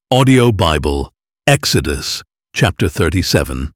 Audio Bible, Exodus, chapter 37.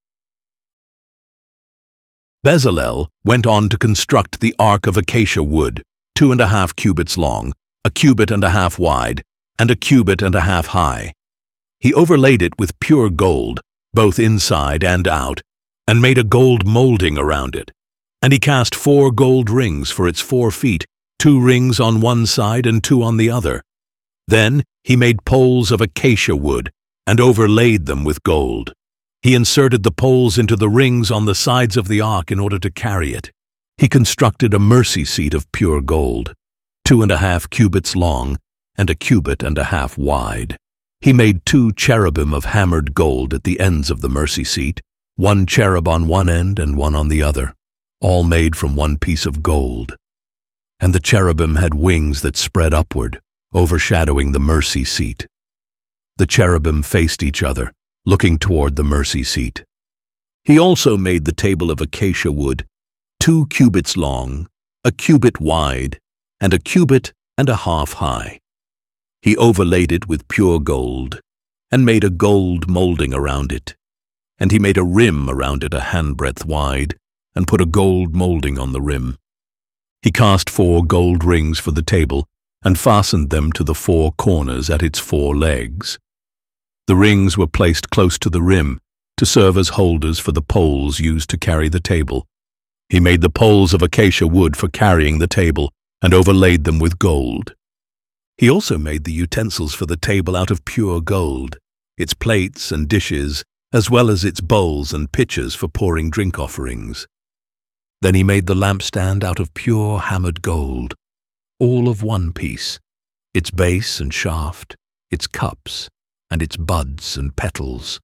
Bezalel went on to construct the ark of acacia wood, 2.5 cubits long, 1.5 cubits wide, and 1.5 cubits high. He overlaid it with pure gold, both inside and out, and made a gold molding around it. And he cast 4 gold rings for its 4 feet, 2 rings on one side and 2 on the other. Then he made poles of acacia wood and overlaid them with gold. He inserted the poles into the rings on the sides of the ark in order to carry it. He constructed a mercy seat of pure gold, 2.5 cubits long and 1.5 cubits wide. He made 2 cherubim of hammered gold at the ends of the mercy seat, 1 cherub on one end and 1 on the other, all made from 1 piece of gold. And the cherubim had wings that spread upward, overshadowing the mercy seat. The cherubim faced each other, looking toward the mercy seat. He also made the table of acacia wood, 2 cubits long, 1 cubit wide, and 1.5 cubits high. He overlaid it with pure gold, and made a gold molding around it. And he made a rim around it 1 handbreadth wide, and put a gold molding on the rim. He cast 4 gold rings for the table, and fastened them to the 4 corners at its 4 legs. The rings were placed close to the rim to serve as holders for the poles used to carry the table. He made the poles of acacia wood for carrying the table and overlaid them with gold. He also made the utensils for the table out of pure gold, its plates and dishes, as well as its bowls and pitchers for pouring drink offerings. Then he made the lampstand out of pure hammered gold, all of 1 piece, its base and shaft, its cups, and its buds and petals.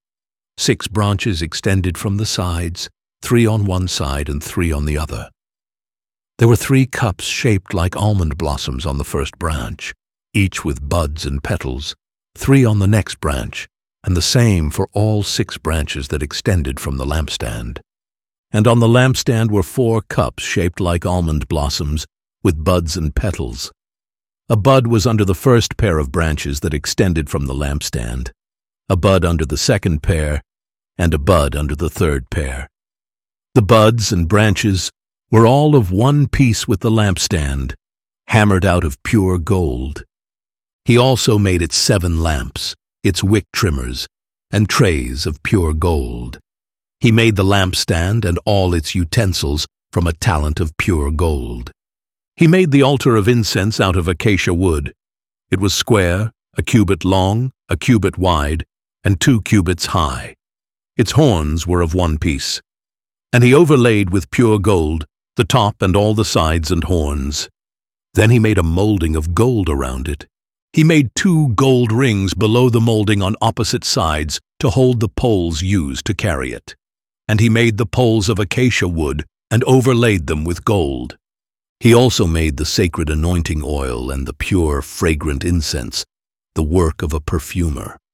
6 branches extended from the sides, 3 on one side and 3 on the other. There were 3 cups shaped like almond blossoms on the first branch, each with buds and petals, 3 on the next branch, and the same for all 6 branches that extended from the lampstand. And on the lampstand were 4 cups shaped like almond blossoms, with buds and petals. A bud was under the first pair of branches that extended from the lampstand, a bud under the second pair, and a bud under the third pair. The buds and branches were all of 1 piece with the lampstand, hammered out of pure gold. He also made its 7 lamps, its wick trimmers, and trays of pure gold. He made the lampstand and all its utensils from a talent of pure gold. He made the altar of incense out of acacia wood. It was square, 1 cubit long, 1 cubit wide, and 2 cubits high. Its horns were of 1 piece. And he overlaid with pure gold the top and all the sides and horns. Then he made a molding of gold around it. He made 2 gold rings below the molding on opposite sides to hold the poles used to carry it. And he made the poles of acacia wood and overlaid them with gold. He also made the sacred anointing oil and the pure, fragrant incense, the work of a perfumer.